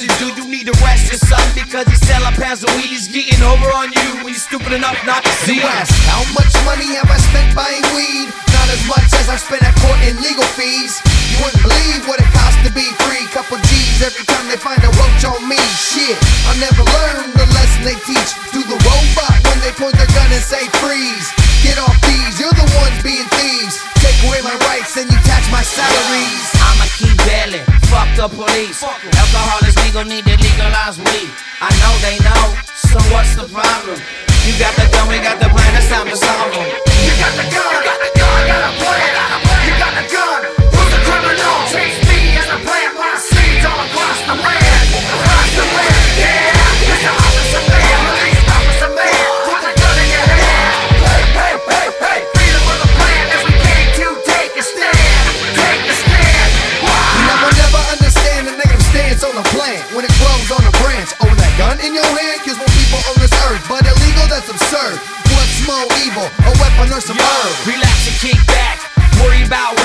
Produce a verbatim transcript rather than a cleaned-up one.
you do, you need to rest your son, because he's selling pounds of weed. He's getting over on you when you're stupid enough not to see. You ask, how much money have I spent buying weed? Not as much as I spent at court in legal fees. You wouldn't believe what it costs to be free. Couple G's every time they find a roach on me. Shit, I never learned the lesson they teach to the robot when they point their gun and say freeze. Get off these, you're the ones being thieves. Take away my rights and you tax my salaries. I'ma keep bailing, fuck the police. Alcohol is legal, need to legalize weed. I know they know, so what's the problem? You got the gun, we got the plan, it's time to solve them. You got the gun, you got the gun, got a plan. You got the gun, who's the criminal? Chase me as I plant my seeds all across the land. Across the land, yeah. It's the officer man, police officer man. Put the gun in your hand. Hey, hey, hey, hey. Freedom of the plan as we came to take a stand. Take a stand. Wow. You never, never understand the negative stance on the plant when it grows on the branch. Oh, that gun in your hand kills more people on this earth, but illegal, that's absurd. What's more evil, a weapon or some herb? Relax and kick back, worry about